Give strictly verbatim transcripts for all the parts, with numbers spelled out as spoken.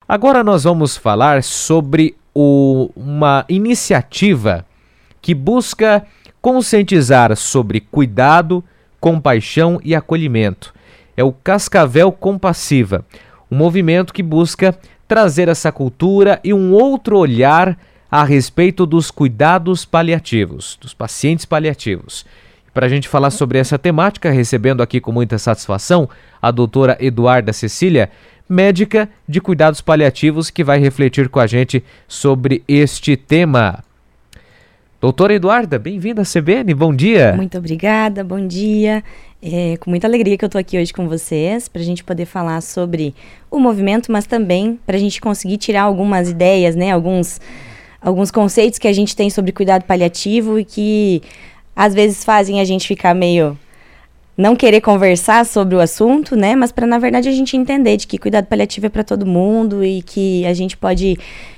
Agora nós vamos falar sobre o, uma iniciativa que busca conscientizar sobre cuidado, compaixão e acolhimento. É o Cascavel Compassiva, um movimento que busca trazer essa cultura e um outro olhar a respeito dos cuidados paliativos, dos pacientes paliativos. Para a gente falar sobre essa temática, recebendo aqui com muita satisfação a doutora Eduarda Cecília, médica de cuidados paliativos, que vai refletir com a gente sobre este tema. Doutora Eduarda, bem-vinda à C B N, bom dia. Muito obrigada, bom dia. É com muita alegria que eu estou aqui hoje com vocês, para a gente poder falar sobre o movimento, mas também para a gente conseguir tirar algumas ideias, né, alguns, alguns conceitos que a gente tem sobre cuidado paliativo e que às vezes fazem a gente ficar meio não querer conversar sobre o assunto, né, mas para na verdade a gente entender de que cuidado paliativo é para todo mundo e que a gente pode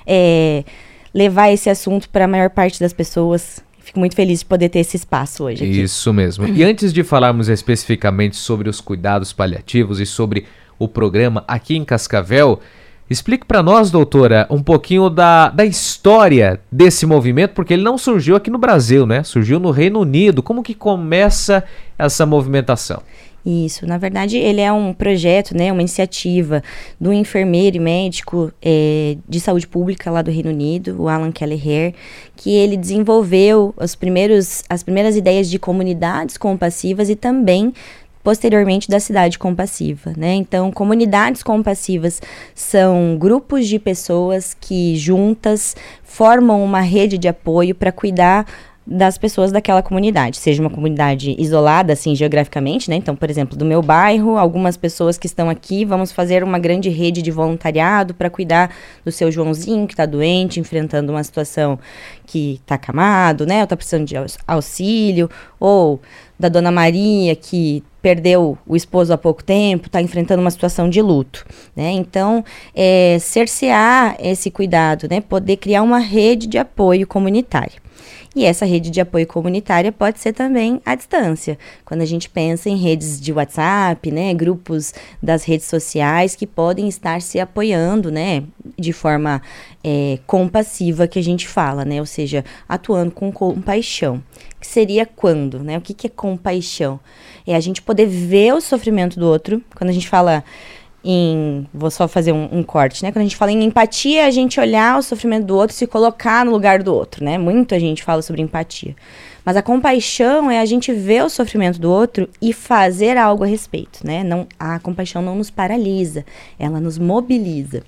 é, levar esse assunto para a maior parte das pessoas. Fico muito feliz de poder ter esse espaço hoje aqui. Isso mesmo. E antes de falarmos especificamente sobre os cuidados paliativos e sobre o programa aqui em Cascavel, explique para nós, doutora, um pouquinho da, da história desse movimento, porque ele não surgiu aqui no Brasil, né? Surgiu no Reino Unido. Como que começa essa movimentação? Isso, na verdade ele é um projeto, né, uma iniciativa do enfermeiro e médico é, de saúde pública lá do Reino Unido, o Alan Kelleher, que ele desenvolveu os primeiros, as primeiras ideias de comunidades compassivas e também posteriormente da cidade compassiva, né? Então, comunidades compassivas são grupos de pessoas que juntas formam uma rede de apoio para cuidar das pessoas daquela comunidade, seja uma comunidade isolada, assim, geograficamente, né? Então, por exemplo, do meu bairro, algumas pessoas que estão aqui, vamos fazer uma grande rede de voluntariado para cuidar do seu Joãozinho, que está doente, enfrentando uma situação que está acamado, né? Ou está precisando de auxílio, ou da Dona Maria, que perdeu o esposo há pouco tempo, está enfrentando uma situação de luto, né? Então, é, cercear esse cuidado, né? Poder criar uma rede de apoio comunitário. E essa rede de apoio comunitária pode ser também à distância, quando a gente pensa em redes de WhatsApp, né, grupos das redes sociais que podem estar se apoiando, né, de forma é, compassiva, que a gente fala, né, ou seja, atuando com compaixão. Que seria quando, né, o que, que é compaixão? É a gente poder ver o sofrimento do outro. Quando a gente fala em, vou só fazer um, um corte, né? Quando a gente fala em empatia, é a gente olhar o sofrimento do outro e se colocar no lugar do outro, né? Muita gente fala sobre empatia. Mas a compaixão é a gente ver o sofrimento do outro e fazer algo a respeito, né? Não, a compaixão não nos paralisa, ela nos mobiliza.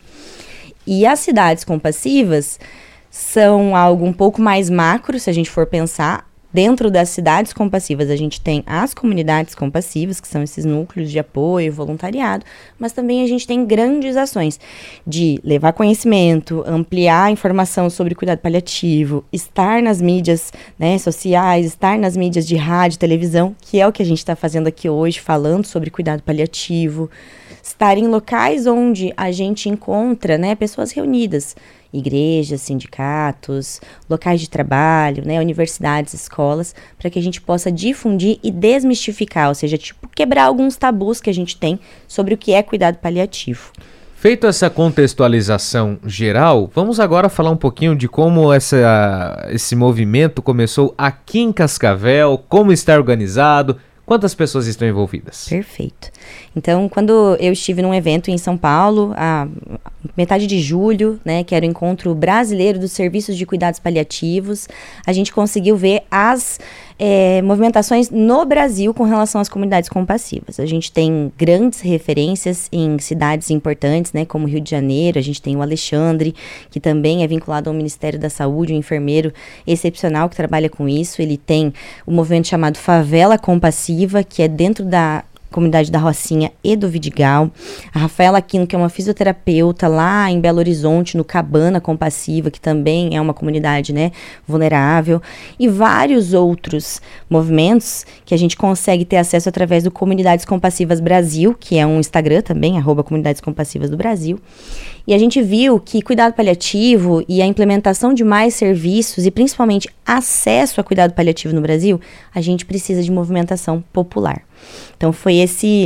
E as cidades compassivas são algo um pouco mais macro, se a gente for pensar. Dentro das cidades compassivas, a gente tem as comunidades compassivas, que são esses núcleos de apoio, voluntariado, mas também a gente tem grandes ações de levar conhecimento, ampliar a informação sobre cuidado paliativo, estar nas mídias, né, sociais, estar nas mídias de rádio, televisão, que é o que a gente está fazendo aqui hoje, falando sobre cuidado paliativo, estar em locais onde a gente encontra, né, pessoas reunidas, igrejas, sindicatos, locais de trabalho, né, universidades, escolas, para que a gente possa difundir e desmistificar, ou seja, tipo, quebrar alguns tabus que a gente tem sobre o que é cuidado paliativo. Feito essa contextualização geral, vamos agora falar um pouquinho de como essa, esse movimento começou aqui em Cascavel, como está organizado, quantas pessoas estão envolvidas? Perfeito. Então, quando eu estive num evento em São Paulo, a metade de julho, né, que era o Encontro Brasileiro dos Serviços de Cuidados Paliativos, a gente conseguiu ver as é, movimentações no Brasil com relação às comunidades compassivas. A gente tem grandes referências em cidades importantes, né, como Rio de Janeiro, a gente tem o Alexandre, que também é vinculado ao Ministério da Saúde, um enfermeiro excepcional que trabalha com isso. Ele tem um movimento chamado Favela Compassiva, que é dentro da comunidade da Rocinha e do Vidigal. A Rafaela Aquino, que é uma fisioterapeuta lá em Belo Horizonte, no Cabana Compassiva, que também é uma comunidade, né, vulnerável, e vários outros movimentos que a gente consegue ter acesso através do Comunidades Compassivas Brasil, que é um Instagram também, arroba Comunidades Compassivas do Brasil. E a gente viu que cuidado paliativo e a implementação de mais serviços e principalmente acesso a cuidado paliativo no Brasil, a gente precisa de movimentação popular. Então foi esse,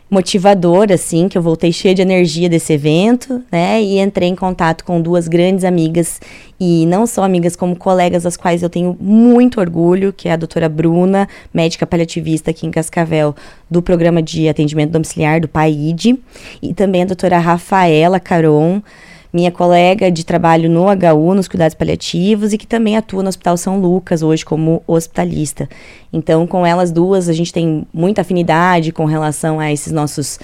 motivador, assim, que eu voltei cheia de energia desse evento, né, e entrei em contato com duas grandes amigas, e não só amigas, como colegas, das quais eu tenho muito orgulho, que é a doutora Bruna, médica paliativista aqui em Cascavel, do programa de atendimento domiciliar do PAID, e também a doutora Rafaela Caron, minha colega de trabalho no H U, nos cuidados paliativos, e que também atua no Hospital São Lucas, hoje como hospitalista. Então, com elas duas, a gente tem muita afinidade com relação a esses nossos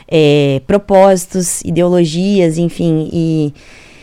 é, propósitos, ideologias, enfim, e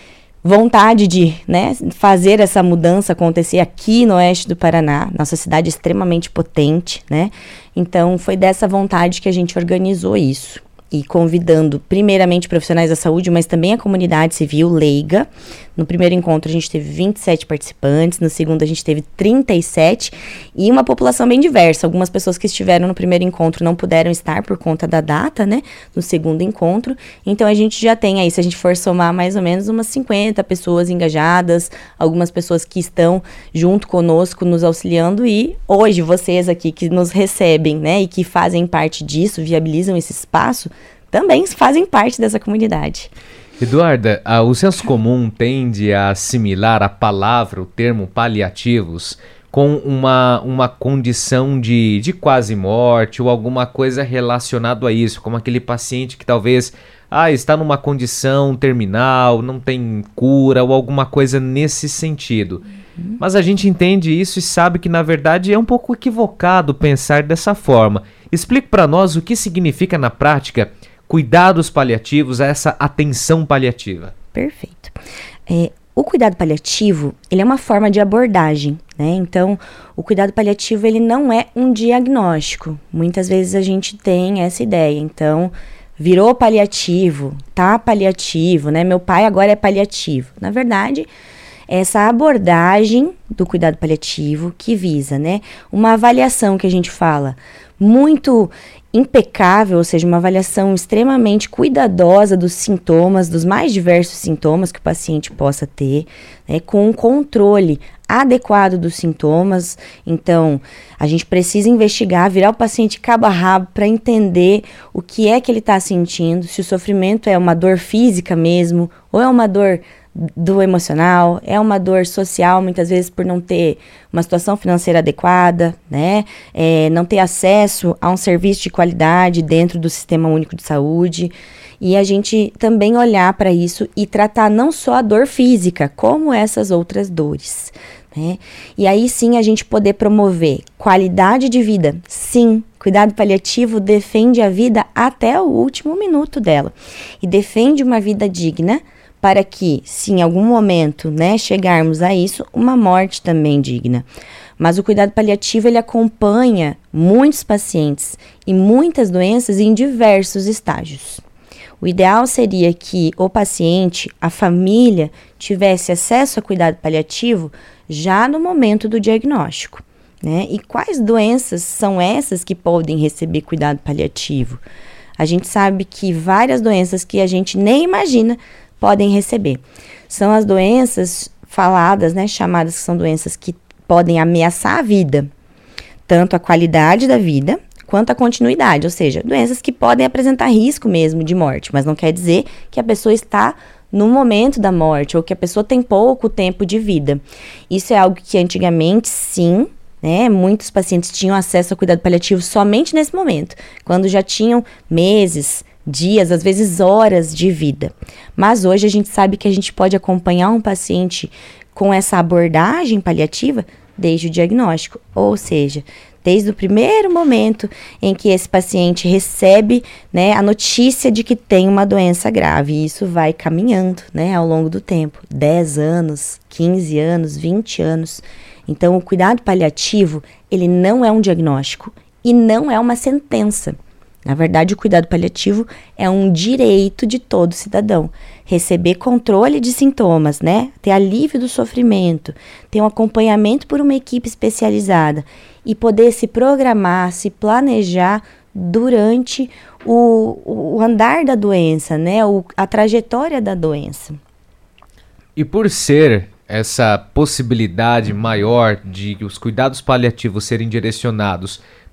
vontade de, né, fazer essa mudança acontecer aqui no oeste do Paraná, nossa cidade é extremamente potente, né? Então, foi dessa vontade que a gente organizou isso. E convidando primeiramente profissionais da saúde, mas também a comunidade civil leiga. No primeiro encontro a gente teve vinte e sete participantes, no segundo a gente teve trinta e sete e uma população bem diversa. Algumas pessoas que estiveram no primeiro encontro não puderam estar por conta da data, né, no segundo encontro. Então a gente já tem aí, se a gente for somar mais ou menos umas cinquenta pessoas engajadas, algumas pessoas que estão junto conosco nos auxiliando e hoje vocês aqui que nos recebem, né, e que fazem parte disso, viabilizam esse espaço, também fazem parte dessa comunidade. Eduarda, ah, o senso comum tende a assimilar a palavra, o termo paliativos, com uma, uma condição de, de quase morte ou alguma coisa relacionada a isso, como aquele paciente que talvez ah, está numa condição terminal, não tem cura ou alguma coisa nesse sentido. Uhum. Mas a gente entende isso e sabe que, na verdade, é um pouco equivocado pensar dessa forma. Explique para nós o que significa na prática cuidados paliativos, essa atenção paliativa. Perfeito. É, o cuidado paliativo, ele é uma forma de abordagem, né? Então, o cuidado paliativo, ele não é um diagnóstico. Muitas vezes a gente tem essa ideia. Então, virou paliativo, tá paliativo, né? Meu pai agora é paliativo. Na verdade, essa abordagem do cuidado paliativo que visa, né, uma avaliação que a gente fala muito impecável, ou seja, uma avaliação extremamente cuidadosa dos sintomas, dos mais diversos sintomas que o paciente possa ter, né, com um controle adequado dos sintomas. Então, a gente precisa investigar, virar o paciente cabo a rabo para entender o que é que ele está sentindo, se o sofrimento é uma dor física mesmo, ou é uma dor do emocional, é uma dor social, muitas vezes por não ter uma situação financeira adequada, né, é, não ter acesso a um serviço de qualidade dentro do Sistema Único de Saúde, e a gente também olhar para isso e tratar não só a dor física, como essas outras dores, né, e aí sim a gente poder promover qualidade de vida. Sim, cuidado paliativo defende a vida até o último minuto dela, e defende uma vida digna, para que, se em algum momento, né, chegarmos a isso, uma morte também digna. Mas o cuidado paliativo, ele acompanha muitos pacientes e muitas doenças em diversos estágios. O ideal seria que o paciente, a família, tivesse acesso a cuidado paliativo já no momento do diagnóstico, né? E quais doenças são essas que podem receber cuidado paliativo? A gente sabe que várias doenças que a gente nem imagina podem receber. São as doenças faladas, né, chamadas que são doenças que podem ameaçar a vida, tanto a qualidade da vida, quanto a continuidade, ou seja, doenças que podem apresentar risco mesmo de morte, mas não quer dizer que a pessoa está no momento da morte, ou que a pessoa tem pouco tempo de vida. Isso é algo que antigamente, sim, né, muitos pacientes tinham acesso ao cuidado paliativo somente nesse momento, quando já tinham meses, dias, às vezes horas de vida. Mas hoje a gente sabe que a gente pode acompanhar um paciente com essa abordagem paliativa desde o diagnóstico, ou seja, desde o primeiro momento em que esse paciente recebe, né, a notícia de que tem uma doença grave. E isso vai caminhando, né, ao longo do tempo, dez anos, quinze anos, vinte anos. Então, o cuidado paliativo, ele não é um diagnóstico e não é uma sentença. Na verdade, o cuidado paliativo é um direito de todo cidadão. Receber controle de sintomas, né? Ter alívio do sofrimento, ter um acompanhamento por uma equipe especializada e poder se programar, se planejar durante o, o andar da doença, né? O, a trajetória da doença. E por ser essa possibilidade maior de os cuidados paliativos serem direcionados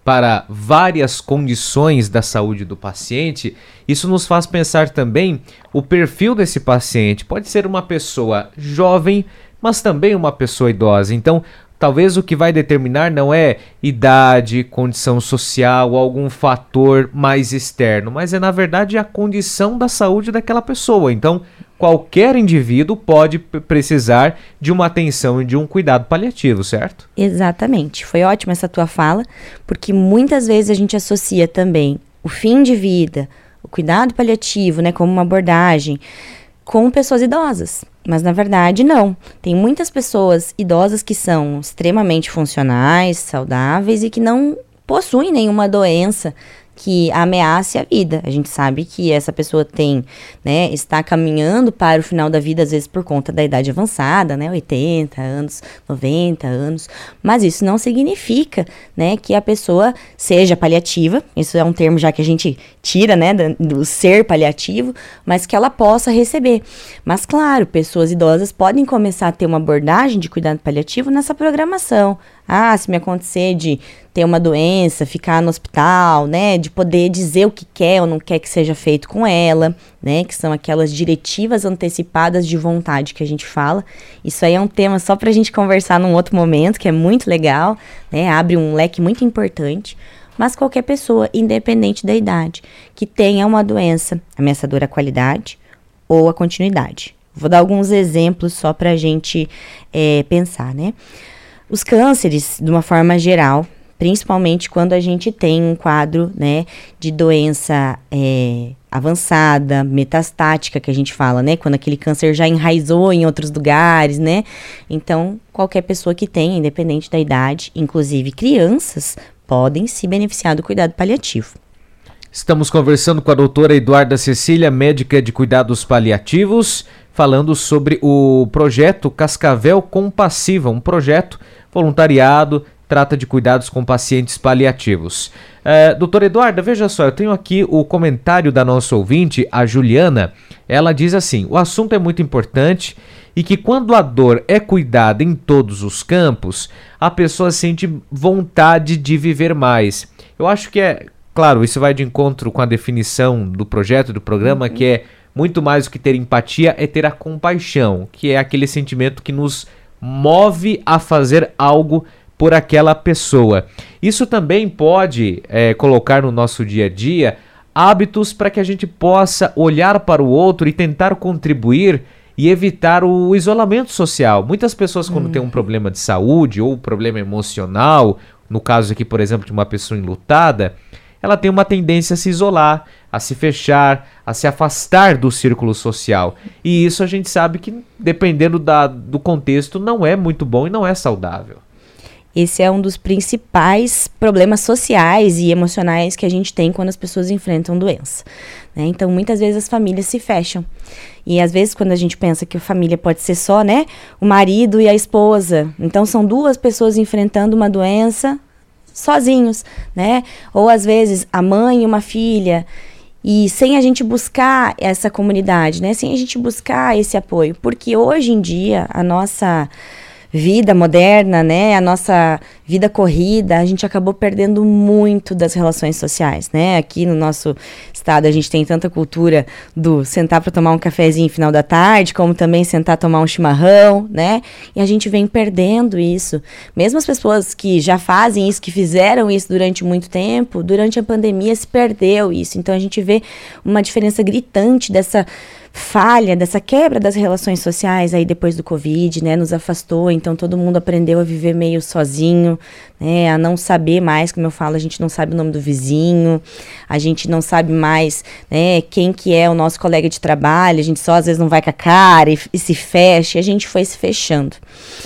para várias condições da saúde do paciente, isso nos faz pensar também o perfil desse paciente. Pode ser uma pessoa jovem, mas também uma pessoa idosa. Então, talvez o que vai determinar não é idade, condição social, algum fator mais externo, mas é, na verdade, a condição da saúde daquela pessoa. Então, qualquer indivíduo pode p- precisar de uma atenção e de um cuidado paliativo, certo? Exatamente. Foi ótima essa tua fala, porque muitas vezes a gente associa também o fim de vida, o cuidado paliativo, né, como uma abordagem, com pessoas idosas. Mas, na verdade, não. Tem muitas pessoas idosas que são extremamente funcionais, saudáveis e que não possuem nenhuma doença que ameace a vida. A gente sabe que essa pessoa tem, né, está caminhando para o final da vida, às vezes por conta da idade avançada, né, oitenta anos, noventa anos, mas isso não significa, né, que a pessoa seja paliativa, isso é um termo já que a gente tira, né, do, do ser paliativo, mas que ela possa receber. Mas, claro, pessoas idosas podem começar a ter uma abordagem de cuidado paliativo nessa programação. Ah, se me acontecer de ter uma doença, ficar no hospital, né, de poder dizer o que quer ou não quer que seja feito com ela, né, que são aquelas diretivas antecipadas de vontade que a gente fala. Isso aí é um tema só pra gente conversar num outro momento, que é muito legal, né, abre um leque muito importante. Mas qualquer pessoa, independente da idade, que tenha uma doença ameaçadora à qualidade ou à continuidade. Vou dar alguns exemplos só pra gente é, pensar, né. Os cânceres, de uma forma geral, principalmente quando a gente tem um quadro, né, de doença é, avançada, metastática, que a gente fala, né, quando aquele câncer já enraizou em outros lugares, né, então qualquer pessoa que tenha, independente da idade, inclusive crianças, podem se beneficiar do cuidado paliativo. Estamos conversando com a doutora Eduarda Cecília, médica de cuidados paliativos, falando sobre o projeto Cascavel Compassiva, um projeto voluntariado, trata de cuidados com pacientes paliativos. É, doutora Eduarda, veja só, eu tenho aqui o comentário da nossa ouvinte, a Juliana. Ela diz assim: o assunto é muito importante e que quando a dor é cuidada em todos os campos, a pessoa sente vontade de viver mais. Eu acho que é, claro, isso vai de encontro com a definição do projeto, do programa, uhum. que é muito mais do que ter empatia, é ter a compaixão, que é aquele sentimento que nos move a fazer algo por aquela pessoa. Isso também pode é, colocar no nosso dia a dia hábitos para que a gente possa olhar para o outro e tentar contribuir e evitar o isolamento social. Muitas pessoas, quando hum. têm um problema de saúde ou problema emocional, no caso aqui, por exemplo, de uma pessoa enlutada, ela tem uma tendência a se isolar, a se fechar, a se afastar do círculo social. E isso a gente sabe que, dependendo da, do contexto, não é muito bom e não é saudável. Esse é um dos principais problemas sociais e emocionais que a gente tem quando as pessoas enfrentam doença, né? Então, muitas vezes as famílias se fecham. E às vezes, quando a gente pensa que a família pode ser só, né, o marido e a esposa, então são duas pessoas enfrentando uma doença sozinhos, né? Ou às vezes a mãe e uma filha, e sem a gente buscar essa comunidade, né? Sem a gente buscar esse apoio, porque hoje em dia a nossa vida moderna, né, a nossa vida corrida, a gente acabou perdendo muito das relações sociais, né? Aqui no nosso estado a gente tem tanta cultura do sentar para tomar um cafezinho no final da tarde, como também sentar tomar um chimarrão, né? E a gente vem perdendo isso. Mesmo as pessoas que já fazem isso, que fizeram isso durante muito tempo, durante a pandemia se perdeu isso. Então a gente vê uma diferença gritante dessa falha, dessa quebra das relações sociais aí depois do Covid, né, nos afastou, então todo mundo aprendeu a viver meio sozinho, né, a não saber mais, como eu falo, a gente não sabe o nome do vizinho, a gente não sabe mais, né, quem que é o nosso colega de trabalho, a gente só às vezes não vai com a cara e, e se fecha, e a gente foi se fechando.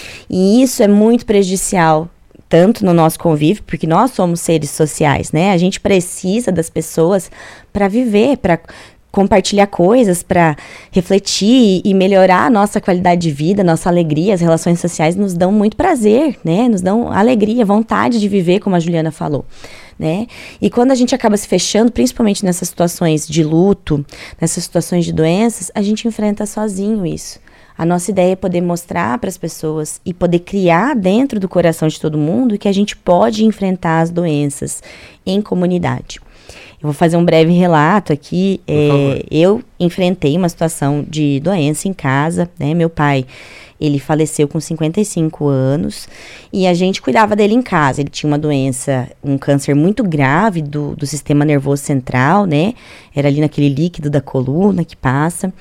E isso é muito prejudicial, tanto no nosso convívio, porque nós somos seres sociais, né, a gente precisa das pessoas para viver, para compartilhar coisas, para refletir e melhorar a nossa qualidade de vida, nossa alegria. As relações sociais nos dão muito prazer, né? Nos dão alegria, vontade de viver, como a Juliana falou, né? E quando a gente acaba se fechando, principalmente nessas situações de luto, nessas situações de doenças, a gente enfrenta sozinho isso. A nossa ideia é poder mostrar para as pessoas e poder criar dentro do coração de todo mundo que a gente pode enfrentar as doenças em comunidade. Eu vou fazer um breve relato aqui. É, eu enfrentei uma situação de doença em casa, né? Meu pai, ele faleceu com cinquenta e cinco anos e a gente cuidava dele em casa. Ele tinha uma doença, um câncer muito grave do, do sistema nervoso central, né? Era ali naquele líquido da coluna que passa.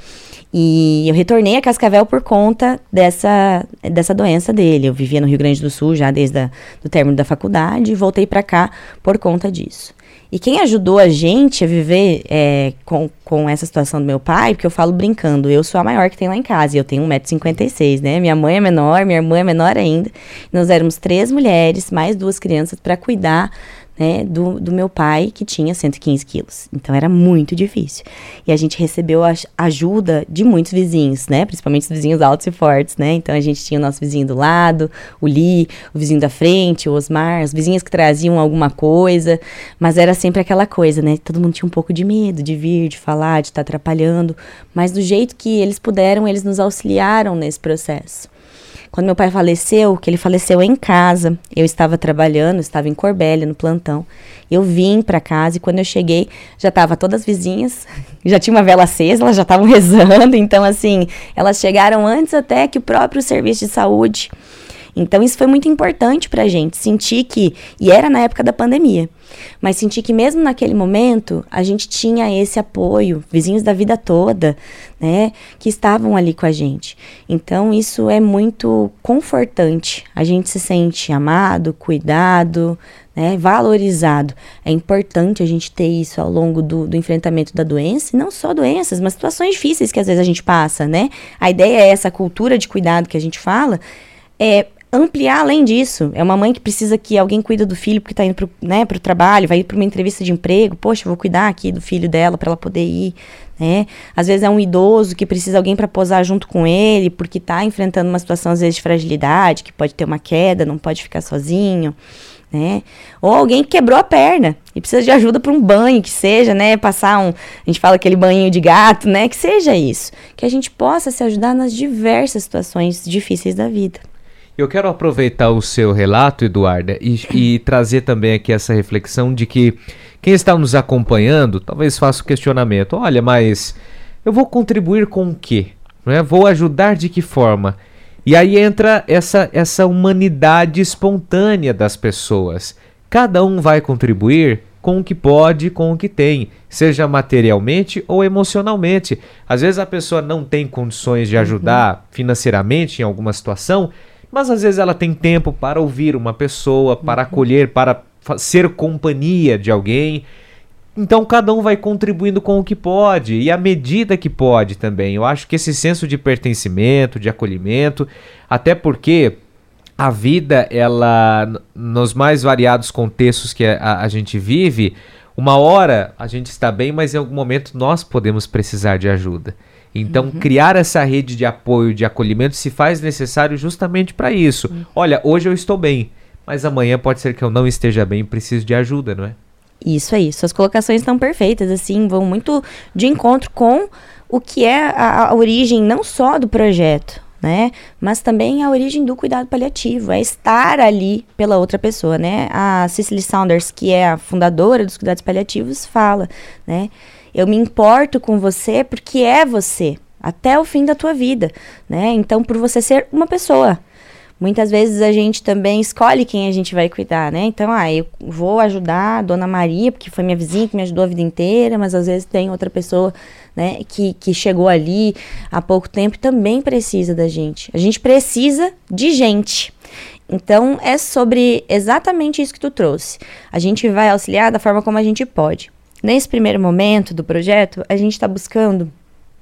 E eu retornei a Cascavel por conta dessa, dessa doença dele. Eu vivia no Rio Grande do Sul já desde o término da faculdade e voltei para cá por conta disso. E quem ajudou a gente a viver é, com, com essa situação do meu pai, porque eu falo brincando, eu sou a maior que tem lá em casa, e eu tenho um metro e cinquenta e seis, né? Minha mãe é menor, minha irmã é menor ainda. Nós éramos três mulheres, mais duas crianças para cuidar, né, do, do meu pai, que tinha cento e quinze quilos. Então, era muito difícil. E a gente recebeu a ajuda de muitos vizinhos, né? Principalmente os vizinhos altos e fortes, né? Então, a gente tinha o nosso vizinho do lado, o Li, o vizinho da frente, o Osmar, os vizinhos que traziam alguma coisa. Mas era sempre aquela coisa, né? Todo mundo tinha um pouco de medo de vir, de falar, de estar atrapalhando. Mas do jeito que eles puderam, eles nos auxiliaram nesse processo. Quando meu pai faleceu, que ele faleceu em casa, eu estava trabalhando, estava em Corbélia, no plantão. Eu vim para casa e quando eu cheguei, já estavam todas as vizinhas, já tinha uma vela acesa, elas já estavam rezando. Então, assim, elas chegaram antes até que o próprio serviço de saúde. Então, isso foi muito importante pra gente, sentir que, e era na época da pandemia, mas sentir que mesmo naquele momento, a gente tinha esse apoio, vizinhos da vida toda, né, que estavam ali com a gente. Então, isso é muito confortante, a gente se sente amado, cuidado, né, valorizado. É importante a gente ter isso ao longo do, do enfrentamento da doença, e não só doenças, mas situações difíceis que às vezes a gente passa, né. A ideia é essa cultura de cuidado que a gente fala, é ampliar além disso. É uma mãe que precisa que alguém cuida do filho porque está indo pro, né, pro trabalho, vai ir para uma entrevista de emprego, poxa, eu vou cuidar aqui do filho dela para ela poder ir, né? Às vezes é um idoso que precisa alguém para posar junto com ele porque está enfrentando uma situação às vezes de fragilidade, que pode ter uma queda, não pode ficar sozinho, né? Ou alguém que quebrou a perna e precisa de ajuda para um banho, que seja, né, passar um, a gente fala aquele banho de gato, né, que seja isso, que a gente possa se ajudar nas diversas situações difíceis da vida. Eu quero aproveitar o seu relato, Eduarda, e, e trazer também aqui essa reflexão de que quem está nos acompanhando talvez faça o questionamento, olha, mas eu vou contribuir com o quê? Né? Vou ajudar de que forma? E aí entra essa, essa humanidade espontânea das pessoas. Cada um vai contribuir com o que pode, com o que tem, seja materialmente ou emocionalmente. Às vezes a pessoa não tem condições de ajudar uhum. financeiramente em alguma situação, mas às vezes ela tem tempo para ouvir uma pessoa, para acolher, para ser companhia de alguém. Então cada um vai contribuindo com o que pode e à medida que pode também. Eu acho que esse senso de pertencimento, de acolhimento, até porque a vida, ela, nos mais variados contextos que a, a gente vive, uma hora a gente está bem, mas em algum momento nós podemos precisar de ajuda. Então, uhum. criar essa rede de apoio, de acolhimento, se faz necessário justamente para isso. Uhum. Olha, hoje eu estou bem, mas amanhã pode ser que eu não esteja bem e preciso de ajuda, não é? Isso aí, suas colocações estão perfeitas, assim, vão muito de encontro com o que é a, a origem não só do projeto, né, mas também a origem do cuidado paliativo, é estar ali pela outra pessoa, né? A Cicely Saunders, que é a fundadora dos cuidados paliativos, fala, né, eu me importo com você porque é você, até o fim da tua vida, né? Então, por você ser uma pessoa. Muitas vezes a gente também escolhe quem a gente vai cuidar, né? Então, ah, eu vou ajudar a Dona Maria, porque foi minha vizinha que me ajudou a vida inteira, mas às vezes tem outra pessoa, né, que, que chegou ali há pouco tempo e também precisa da gente. A gente precisa de gente. Então, é sobre exatamente isso que tu trouxe. A gente vai auxiliar da forma como a gente pode. Nesse primeiro momento do projeto, a gente está buscando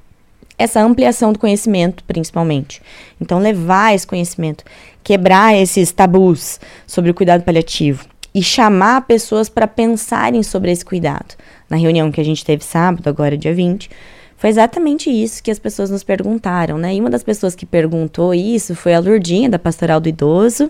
essa ampliação do conhecimento, principalmente. Então, levar esse conhecimento, quebrar esses tabus sobre o cuidado paliativo e chamar pessoas para pensarem sobre esse cuidado. Na reunião que a gente teve sábado, agora dia vinte, Foi exatamente isso que as pessoas nos perguntaram, né? E uma das pessoas que perguntou isso foi a Lourdinha, da Pastoral do Idoso,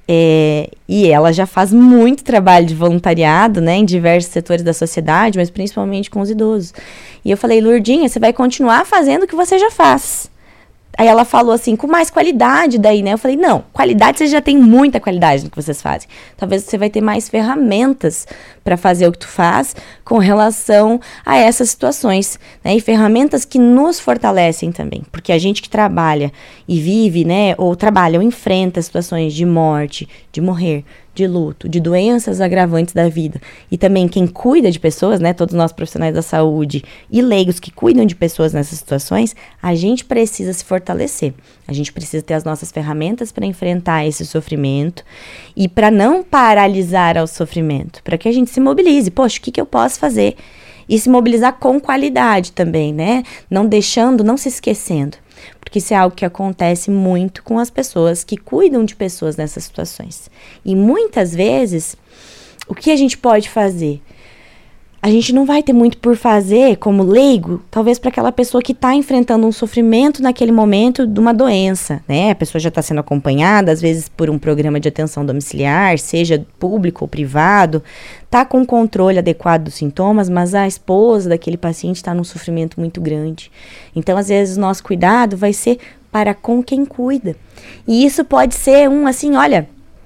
é, e ela já faz muito trabalho de voluntariado, né, em diversos setores da sociedade, mas principalmente com os idosos. E eu falei, Lourdinha, você vai continuar fazendo o que você já faz. Aí ela falou assim, com mais qualidade daí, né? Eu falei, não, qualidade, vocês já têm muita qualidade no que vocês fazem. Talvez você vai ter mais ferramentas para fazer o que tu faz com relação a essas situações, né? E ferramentas que nos fortalecem também. Porque a gente que trabalha e vive, né? Ou trabalha ou enfrenta situações de morte, de morrer, de luto, de doenças agravantes da vida. E também quem cuida de pessoas, né? Todos nós profissionais da saúde e leigos que cuidam de pessoas nessas situações, a gente precisa se fortalecer. A gente precisa ter as nossas ferramentas para enfrentar esse sofrimento e para não paralisar ao sofrimento, para que a gente se mobilize. Poxa, o que, que eu posso fazer? E se mobilizar com qualidade também, né? Não deixando, não se esquecendo. Porque isso é algo que acontece muito com as pessoas que cuidam de pessoas nessas situações. E muitas vezes, o que a gente pode fazer? A gente não vai ter muito por fazer como leigo, talvez para aquela pessoa que está enfrentando um sofrimento naquele momento de uma doença, né? A pessoa já está sendo acompanhada, às vezes por um programa de atenção domiciliar, seja público ou privado, está com controle adequado dos sintomas, mas a esposa daquele paciente está num sofrimento muito grande. Então, às vezes, o nosso cuidado vai ser para com quem cuida. E isso pode ser um, assim, olha,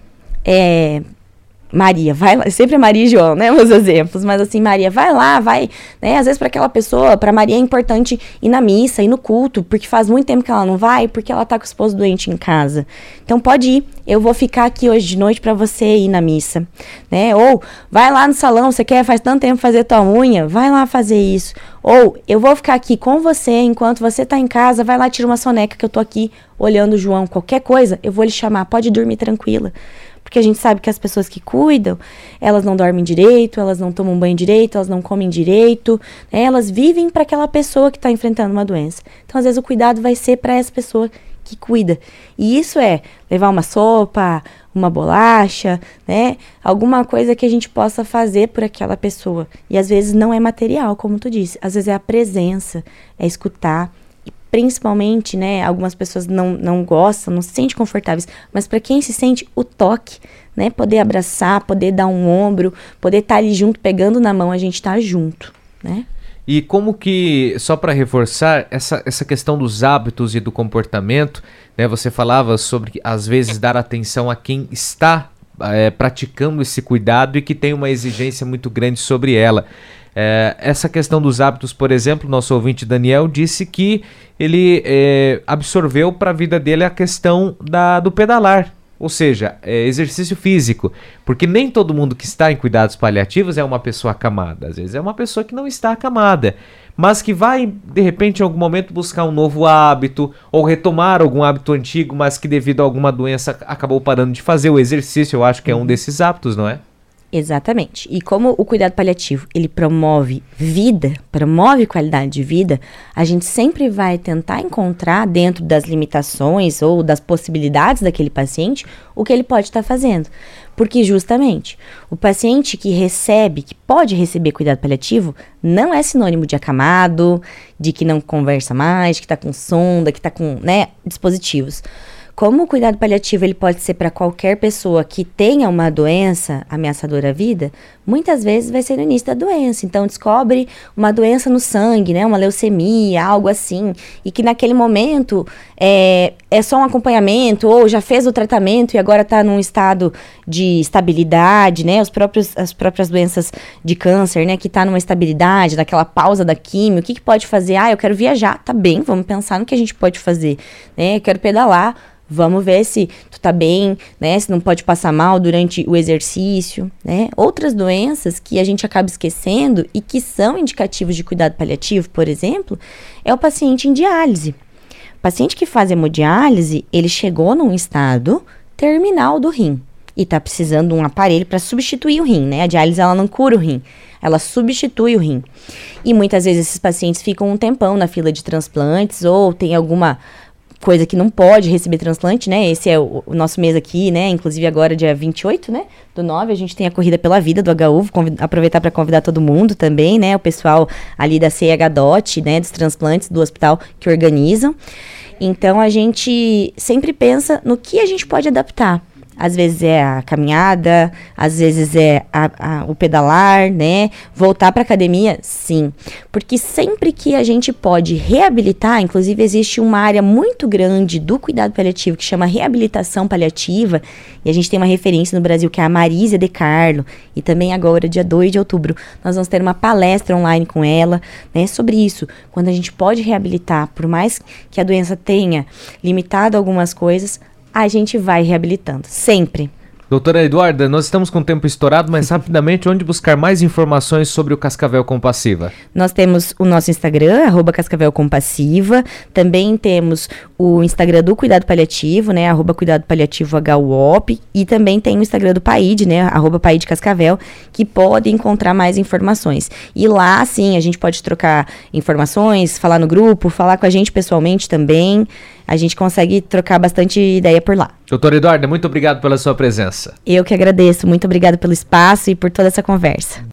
é... Maria, vai lá, sempre é Maria e João, né, meus exemplos, mas assim, Maria, vai lá, vai, né, às vezes para aquela pessoa, para Maria é importante ir na missa, ir no culto, porque faz muito tempo que ela não vai, porque ela tá com o esposo doente em casa, então pode ir, eu vou ficar aqui hoje de noite para você ir na missa, né, ou vai lá no salão, você quer, faz tanto tempo fazer tua unha, vai lá fazer isso, ou eu vou ficar aqui com você, enquanto você tá em casa, vai lá, tira uma soneca que eu tô aqui olhando o João, qualquer coisa, eu vou lhe chamar, pode dormir tranquila. Porque a gente sabe que as pessoas que cuidam, elas não dormem direito, elas não tomam banho direito, elas não comem direito, né? Elas vivem para aquela pessoa que está enfrentando uma doença. Então, às vezes, o cuidado vai ser para essa pessoa que cuida. E isso é levar uma sopa, uma bolacha, né? Alguma coisa que a gente possa fazer por aquela pessoa. E, às vezes, não é material, como tu disse. Às vezes, é a presença, é escutar. Principalmente, né, algumas pessoas não, não gostam, não se sentem confortáveis, mas para quem se sente, o toque, né, poder abraçar, poder dar um ombro, poder estar ali junto, pegando na mão, a gente tá junto, né. E como que, só para reforçar, essa, essa questão dos hábitos e do comportamento, né, você falava sobre, às vezes, dar atenção a quem está é, praticando esse cuidado e que tem uma exigência muito grande sobre ela. É, essa questão dos hábitos, por exemplo, nosso ouvinte Daniel disse que ele é, absorveu para a vida dele a questão da, do pedalar, ou seja, é, exercício físico, porque nem todo mundo que está em cuidados paliativos é uma pessoa acamada, às vezes é uma pessoa que não está acamada, mas que vai, de repente, em algum momento buscar um novo hábito, ou retomar algum hábito antigo, mas que devido a alguma doença acabou parando de fazer o exercício. Eu acho que é um desses hábitos, não é? Exatamente. E como o cuidado paliativo, ele promove vida, promove qualidade de vida, a gente sempre vai tentar encontrar dentro das limitações ou das possibilidades daquele paciente o que ele pode estar fazendo. Porque justamente o paciente que recebe, que pode receber cuidado paliativo, não é sinônimo de acamado, de que não conversa mais, que está com sonda, que está com, né, dispositivos. Como o cuidado paliativo ele pode ser para qualquer pessoa que tenha uma doença ameaçadora à vida, muitas vezes vai ser no início da doença. Então, descobre uma doença no sangue, né, uma leucemia, algo assim, e que naquele momento é, é só um acompanhamento, ou já fez o tratamento e agora está num estado de estabilidade, né, os próprios, as próprias doenças de câncer, né, que está numa estabilidade, naquela pausa da químio, o que, que pode fazer? Ah, eu quero viajar, tá bem, vamos pensar no que a gente pode fazer, né, eu quero pedalar. Vamos ver se tu tá bem, né? Se não pode passar mal durante o exercício, né? Outras doenças que a gente acaba esquecendo e que são indicativos de cuidado paliativo, por exemplo, é o paciente em diálise. O paciente que faz hemodiálise, ele chegou num estado terminal do rim e tá precisando de um aparelho para substituir o rim, né? A diálise, ela não cura o rim, ela substitui o rim. E muitas vezes esses pacientes ficam um tempão na fila de transplantes ou tem alguma coisa que não pode receber transplante, né? Esse é o, o nosso mês aqui, né? Inclusive agora, dia vinte e oito, né? Do nove, a gente tem a Corrida pela Vida do H U. Vou convid- aproveitar para convidar todo mundo também, né? O pessoal ali da C H D O T, né? Dos transplantes do hospital que organizam. Então, a gente sempre pensa no que a gente pode adaptar. Às vezes é a caminhada, às vezes é a, a, o pedalar, né? Voltar para academia, sim. Porque sempre que a gente pode reabilitar, inclusive existe uma área muito grande do cuidado paliativo que chama reabilitação paliativa, e a gente tem uma referência no Brasil que é a Marísia De Carlo, e também agora, dia dois de outubro, nós vamos ter uma palestra online com ela, né? Sobre isso, quando a gente pode reabilitar, por mais que a doença tenha limitado algumas coisas, a gente vai reabilitando, sempre. Doutora Eduarda, nós estamos com o tempo estourado, mas rapidamente, onde buscar mais informações sobre o Cascavel Compassiva? Nós temos o nosso Instagram, arroba Cascavel Compassiva, também temos o Instagram do Cuidado Paliativo, né, arroba Cuidado Paliativo H U O P, e também tem o Instagram do PAID, né, arroba PAID Cascavel, que pode encontrar mais informações. E lá, sim, a gente pode trocar informações, falar no grupo, falar com a gente pessoalmente também. A gente consegue trocar bastante ideia por lá. Doutora Eduarda, muito obrigado pela sua presença. Eu que agradeço. Muito obrigada pelo espaço e por toda essa conversa.